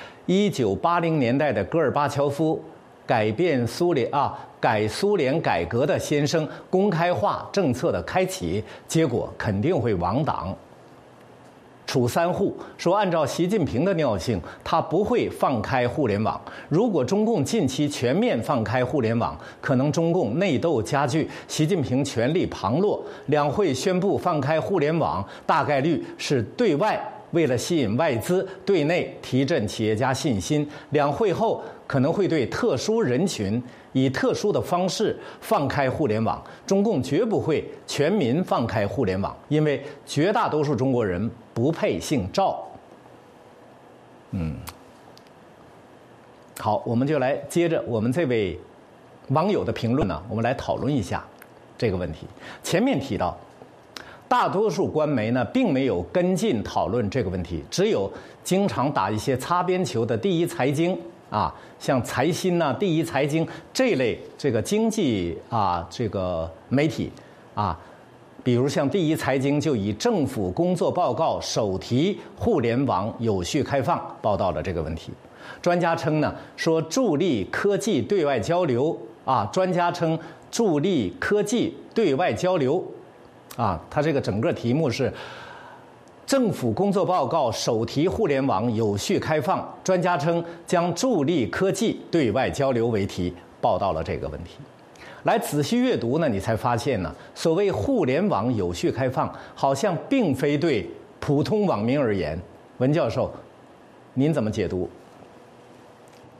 1980年代的戈尔巴乔夫改苏联改革的先生公开化政策的开启，结果肯定会亡党。楚三户说，按照习近平的尿性，他不会放开互联网。如果中共近期全面放开互联网，可能中共内斗加剧，习近平权力旁落。两会宣布放开互联网，大概率是对外为了吸引外资，对内提振企业家信心。两会后可能会对特殊人群以特殊的方式放开互联网，中共绝不会全民放开互联网，因为绝大多数中国人不配姓赵。好，我们就来接着我们这位网友的评论呢，我们来讨论一下这个问题。前面提到，大多数官媒呢并没有跟进讨论这个问题，只有经常打一些擦边球的第一财经啊，像财新呐、第一财经这类经济媒体啊，比如像第一财经就以政府工作报告首提互联网有序开放报道了这个问题。专家称呢，说助力科技对外交流啊，专家称助力科技对外交流啊，它这个整个题目是政府工作报告首提互联网有序开放，专家称将助力科技对外交流为题，报道了这个问题。来仔细阅读呢，你才发现呢，所谓互联网有序开放，好像并非对普通网民而言。文教授，您怎么解读？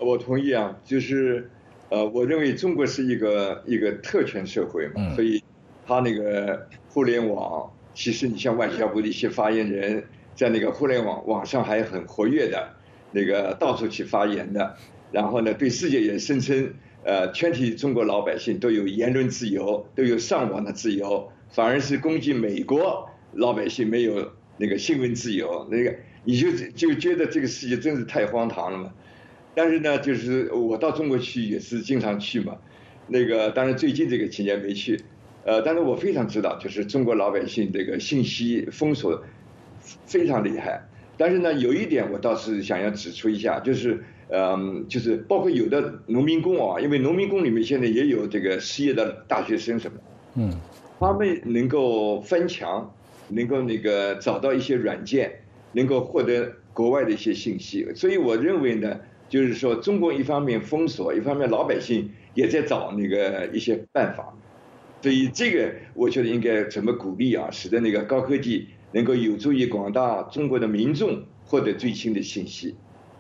我同意啊，就是我认为中国是一个特权社会嘛，所以他那个互联网，其实你像外交部的一些发言人，在那个互联网上还很活跃的，那个到处去发言的，然后呢，对世界也声称，全体中国老百姓都有言论自由，都有上网的自由，反而是攻击美国老百姓没有那个新闻自由，那个你就觉得这个世界真是太荒唐了嘛。但是呢，就是我到中国去也是经常去嘛，那个当然最近这个期间没去，但是我非常知道，就是中国老百姓这个信息封锁非常厉害。但是呢，有一点我倒是想要指出一下，就是就是包括有的农民工啊，因为农民工里面现在也有这个失业的大学生什么，他们能够翻墙，能够那个找到一些软件，能够获得国外的一些信息，所以我认为呢。就是说，中国一方面封锁，一方面老百姓也在找那个一些办法，所以这个我觉得应该怎么鼓励啊，使得那个高科技能够有助于广大中国的民众获得最新的信息。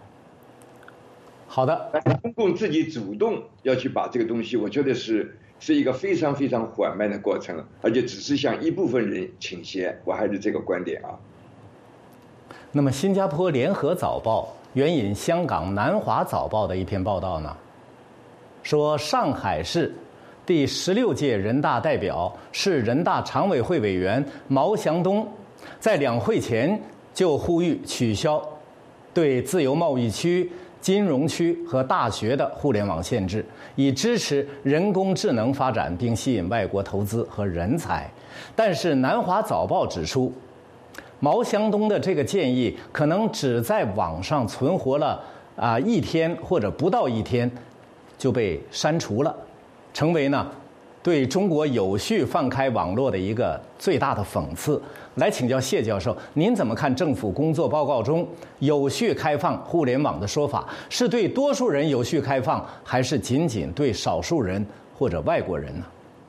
好的， 但是中共自己主动要去把这个东西，我觉得是一个非常非常缓慢的过程，而且只是向一部分人倾斜，我还是这个观点啊。 那么，新加坡联合早报援引香港南华早报的一篇报道呢，说上海市第16届人大代表、市人大常委会委员毛祥东在两会前就呼吁取消对自由贸易区、金融区和大学的互联网限制，以支持人工智能发展并吸引外国投资和人才。但是南华早报指出，毛祥东的这个建议可能只在网上存活了1天或者不到1天就被删除了，成为呢对中国有序放开网络的一个最大的讽刺。来请教谢教授，您怎么看政府工作报告中有序开放互联网的说法？是对多数人有序开放，还是仅仅对少数人或者外国人呢？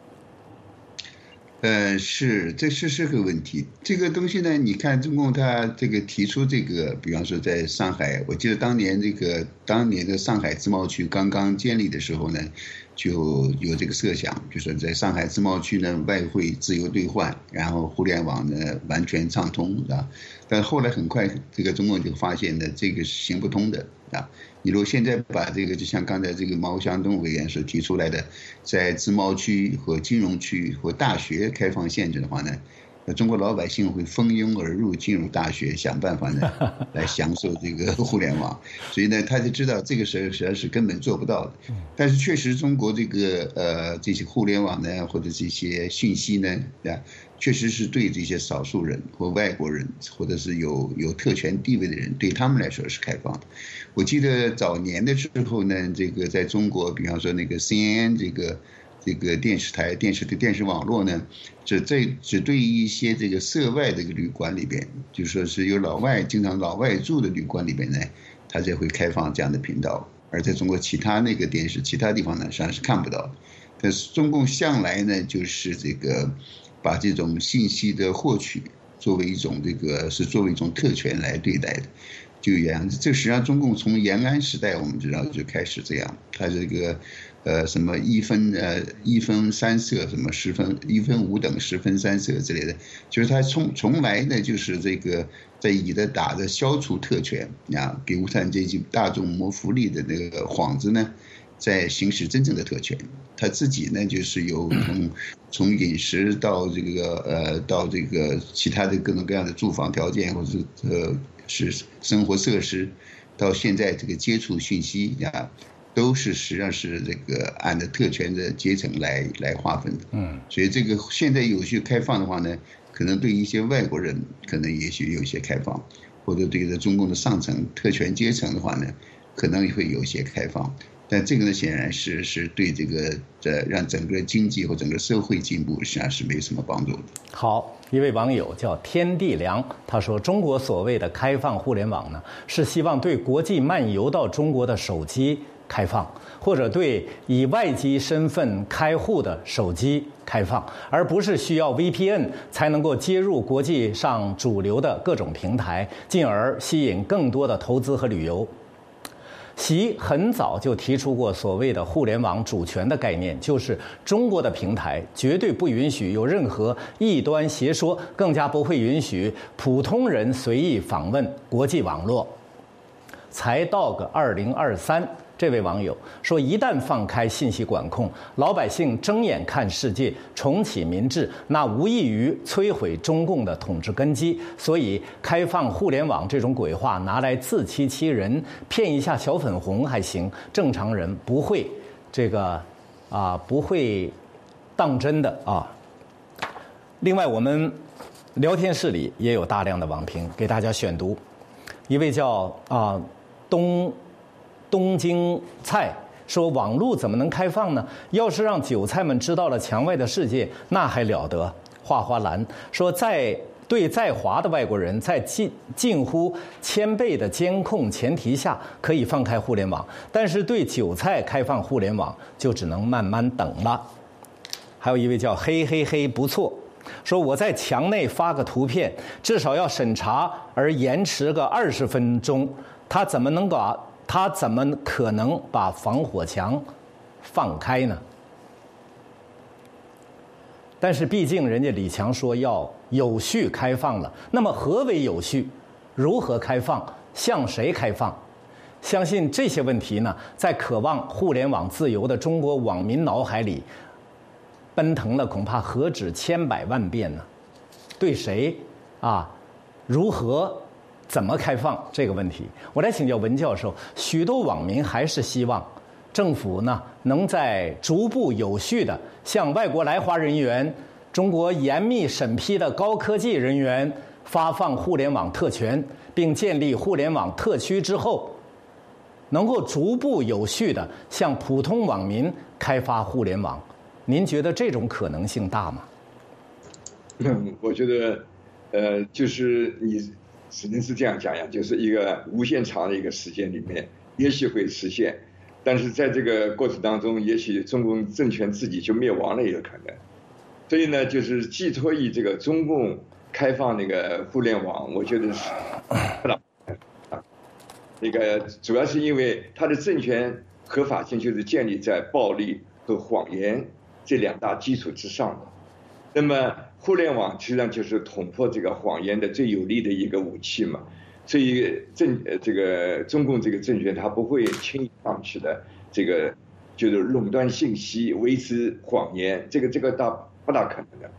这是个问题。这个东西呢，你看中共他这个提出这个，比方说在上海，我记得当年的上海自贸区刚刚建立的时候呢，就有这个设想，就说在上海自贸区呢，外汇自由兑换，然后互联网呢完全畅通，啊。但后来很快，这个中共就发现呢，这个是行不通的啊。你如果现在把这个，就像刚才这个毛祥东委员所提出来的，在自贸区和金融区和大学开放限制的话呢，那中国老百姓会蜂拥而入进入大学，想办法呢来享受这个互联网。所以呢，他就知道这个实在是根本做不到的。但是确实，中国这个这些互联网呢，或者这些信息呢，确实是对这些少数人或外国人，或者是有特权地位的人，对他们来说是开放的。我记得早年的时候呢，这个在中国，比方说那个 CNN 这个电视网络呢，只对一些这个涉外的旅馆里边，就说是有经常老外住的旅馆里边呢，它才会开放这样的频道。而在中国其他那个电视其他地方呢，实际上是看不到的。但是中共向来呢，就是这个把这种信息的获取作为一种特权来对待的。这实际上中共从延安时代我们知道就开始这样，他这个什么一分三色，什么1分5等10分3色之类的，就是他从来呢就是这个在打着消除特权给无产阶级大众谋福利的那个幌子呢，在行使真正的特权。他自己呢就是有从饮食到这个其他的各种各样的住房条件，或者是生活设施，到现在这个接触信息都是实际上是这个按照特权的阶层来划分的。所以这个现在有序开放的话呢，可能对一些外国人可能也许有一些开放，或者对中共的上层特权阶层的话呢，可能会有一些开放。但这个呢，显然是对这个让整个经济或整个社会进步实际上是没什么帮助的。 好，一位网友叫天地良，他说中国所谓的开放互联网呢，是希望对国际漫游到中国的手机开放，或者对以外籍身份开户的手机开放，而不是需要 VPN 才能够接入国际上主流的各种平台，进而吸引更多的投资和旅游。 习很早就提出过所谓的互联网主权的概念，就是中国的平台绝对不允许有任何异端邪说，更加不会允许普通人随意访问国际网络。才到个2023，这位网友说，一旦放开信息管控，老百姓睁眼看世界，重启民智，那无异于摧毁中共的统治根基。所以开放互联网这种鬼话拿来自欺欺人，骗一下小粉红还行，正常人不会不会当真的啊。另外，我们聊天室里也有大量的网评给大家选读，一位叫东京菜说，网络怎么能开放呢？要是让韭菜们知道了墙外的世界，那还了得。花花蓝说，对在华的外国人，在近乎1000倍的监控前提下，可以放开互联网，但是对韭菜开放互联网，就只能慢慢等了。还有一位叫嘿嘿嘿不错说，我在墙内发个图片，至少要审查而延迟个20分钟，他怎么可能把防火墙放开呢？但是毕竟人家李强说要有序开放了，那么何为有序？如何开放？向谁开放？相信这些问题呢，在渴望互联网自由的中国网民脑海里奔腾了恐怕何止千百万遍呢？对谁如何怎么开放这个问题，我来请教文教授。许多网民还是希望政府呢能在逐步有序的向外国来华人员、中国严密审批的高科技人员发放互联网特权，并建立互联网特区之后，能够逐步有序的向普通网民开发互联网。您觉得这种可能性大吗？ 我觉得，就是你只能是这样讲呀，就是一个无限长的一个时间里面，也许会实现，但是在这个过程当中，也许中共政权自己就灭亡了也有可能。所以呢，就是寄托于这个中共开放那个互联网，我觉得是那个主要是因为它的政权合法性就是建立在暴力和谎言这2大基础之上的。那么互联网实际上就是捅破这个谎言的最有力的一个武器嘛，所以这个中共这个政权它不会轻易放弃的，这个就是垄断信息、维持谎言，这个不大可能的。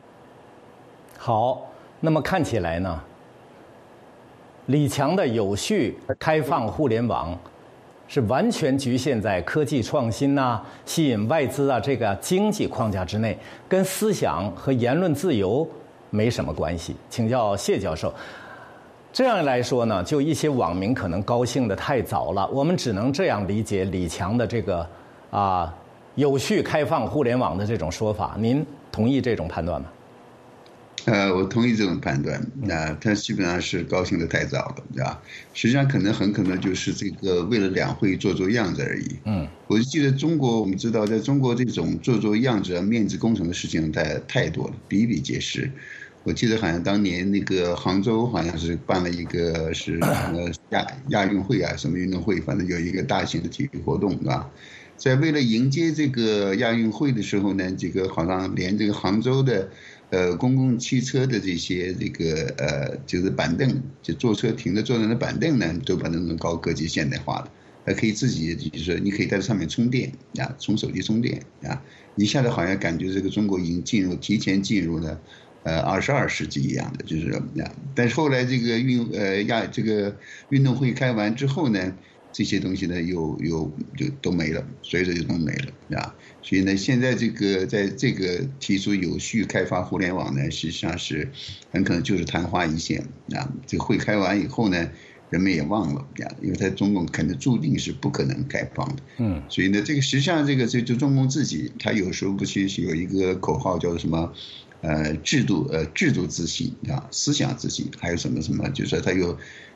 好，那么看起来呢，李强的有序开放互联网是完全局限在科技创新吸引外资这个经济框架之内，跟思想和言论自由没什么关系。请教谢教授，这样来说呢，就一些网民可能高兴得太早了，我们只能这样理解李强的这个有序开放互联网的这种说法，您同意这种判断吗？ 我同意这种判断。他基本上是高兴得太早了，对吧？实际上很可能就是这个为了两会做样子而已。我就记得我们知道，在中国这种做样子面子工程的事情太多了，比比皆是。我记得好像当年那个杭州好像是办了一个是亚运会什么运动会，反正有一个大型的体育活动，对吧？在为了迎接这个亚运会的时候呢，这个好像连这个杭州的公共汽车的这些就是板凳，就坐人的板凳呢，都把它弄高科技现代化了，还可以自己就是说你可以在上面充电从手机充电一下子好像感觉这个中国已经提前进入了22世纪一样的，就是但是后来这个运动会开完之后呢，这些东西呢就都没了，随着就都没了所以呢，现在在这个提出有序开发互联网呢，实际上是很可能就是昙花一现这个会开完以后呢，人们也忘了因为它中共肯定注定是不可能开放的。所以呢，这个实际上就中共自己，他有时候不是有一个口号叫做什么？制度自信思想自信，还有什么，就是说他有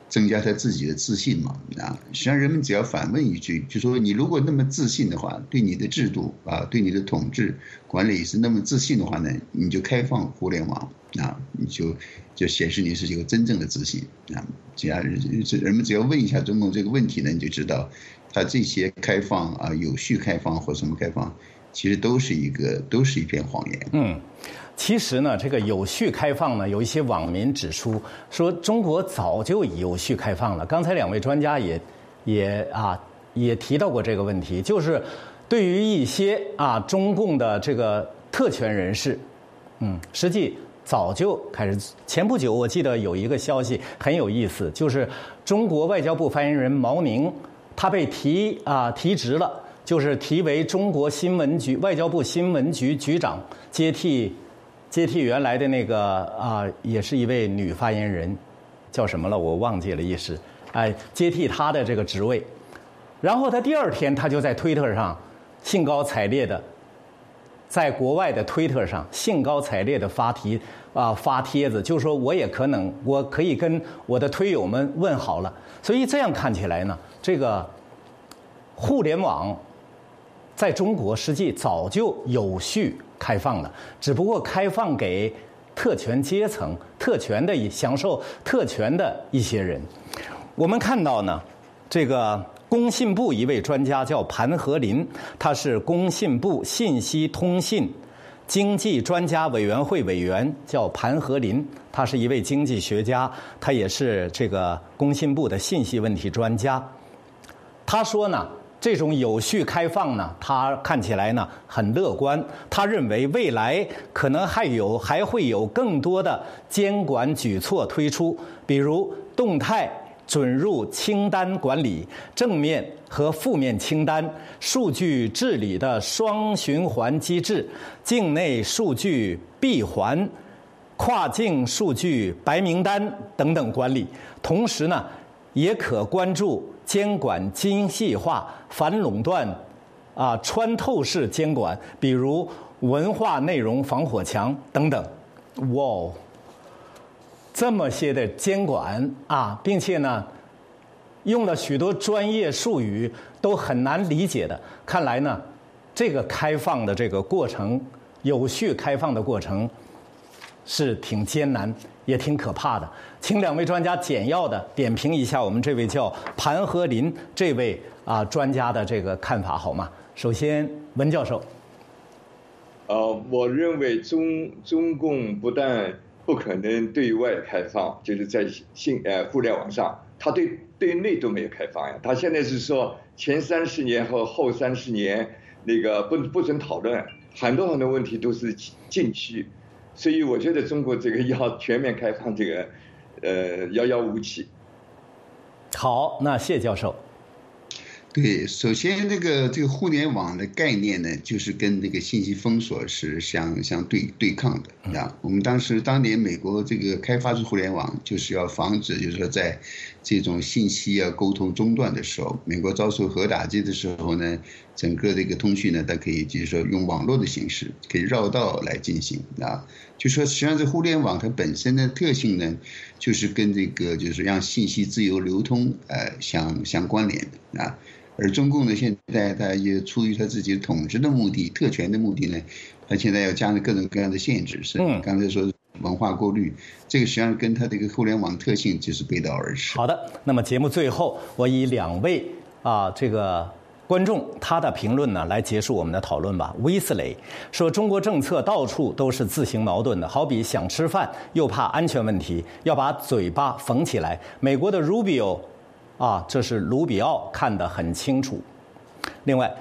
增加他自己的自信嘛实际上人们只要反问一句，就说你如果那么自信的话，对你的制度对你的统治管理是那么自信的话呢，你就开放互联网你就显示你是有真正的自信只要人们只要问一下中共这个问题呢，你就知道他这些开放有序开放或什么开放，其实都是一片谎言。 其实呢，这个有序开放呢，有一些网民指出说，中国早就有序开放了。刚才两位专家也提到过这个问题，就是对于一些中共的这个特权人士，实际早就开始。前不久我记得有一个消息很有意思，就是中国外交部发言人毛宁，他被提职了，就是提为中国新闻局外交部新闻局局长，接替原来的那个也是一位女发言人，叫什么了我忘记了一时，接替他的这个职位。然后他第二天他就在推特上兴高采烈的，在国外的推特上兴高采烈的发帖子，就说我可以跟我的推友们问好了。所以这样看起来呢，这个互联网在中国实际早就有序开放了，只不过开放给特权阶层、享受特权的一些人。我们看到呢，这个工信部一位专家叫盘和林，他是工信部信息通信经济专家委员会委员，叫盘和林，他是一位经济学家，他也是这个工信部的信息问题专家。他说呢，这种有序开放呢，他看起来呢很乐观。他认为未来可能还会有更多的监管举措推出，比如动态准入清单管理、正面和负面清单、数据治理的双循环机制、境内数据闭环、跨境数据白名单等等管理。同时呢，也可关注监管精细化、反垄断穿透式监管，比如文化内容防火墙等等。哇，这么些的监管并且呢用了许多专业术语都很难理解的。看来呢，这个开放的这个过程，有序开放的过程是挺艰难也挺可怕的。请两位专家简要的点评一下我们这位叫盘和林这位专家的这个看法好吗？首先文教授。 我认为中共不但不可能对外开放，就是在互联网上，他对内都没有开放呀。他现在是说前30年和后30年那个不准讨论，很多问题都是禁区。所以我觉得中国这个要全面开放，这个遥遥无期。 好，那谢教授。 对，首先这个互联网的概念呢，就是跟这个信息封锁是相对抗的我们当年美国这个开发出互联网，就是要防止，就是说在这种信息沟通中断的时候，美国遭受核打击的时候呢，整个这个通讯呢，它可以就是说用网络的形式，可以绕道来进行就说实际上这互联网它本身的特性呢，就是跟这个就是让信息自由流通相关联的而中共呢，现在它也出于它自己的统治的目的、特权的目的呢，它现在要加上各种各样的限制，是刚才说文化过滤，这个实际上跟它这个互联网特性就是背道而驰。 好的，那么节目最后，我以2位这个观众他的评论呢来结束我们的讨论吧。威斯雷说，中国政策到处都是自行矛盾的，好比想吃饭又怕安全问题，要把嘴巴缝起来。美国的 Rubio。这是卢比奥看得很清楚。另外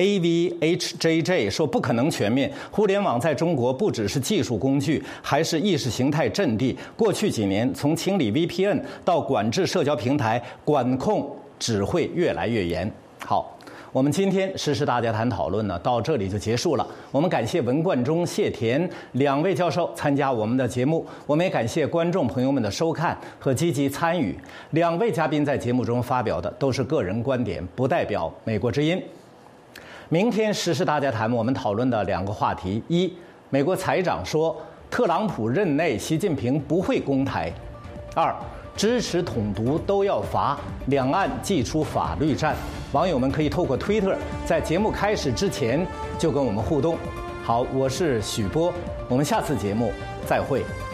AVHJJ 说，不可能全面，互联网在中国不只是技术工具，还是意识形态阵地。过去几年，从清理 VPN 到管制社交平台，管控只会越来越严。好，我们今天时事大家谈讨论呢，到这里就结束了。我们感谢文冠中、谢田2位教授参加我们的节目，我们也感谢观众朋友们的收看和积极参与。2位嘉宾在节目中发表的都是个人观点，不代表美国之音。明天时事大家谈我们讨论的2个话题：一，美国财长说特朗普任内习近平不会攻台；2， 支持统独都要罚，两岸祭出法律战。网友们可以透过推特在节目开始之前就跟我们互动。好，我是许波，我们下次节目再会。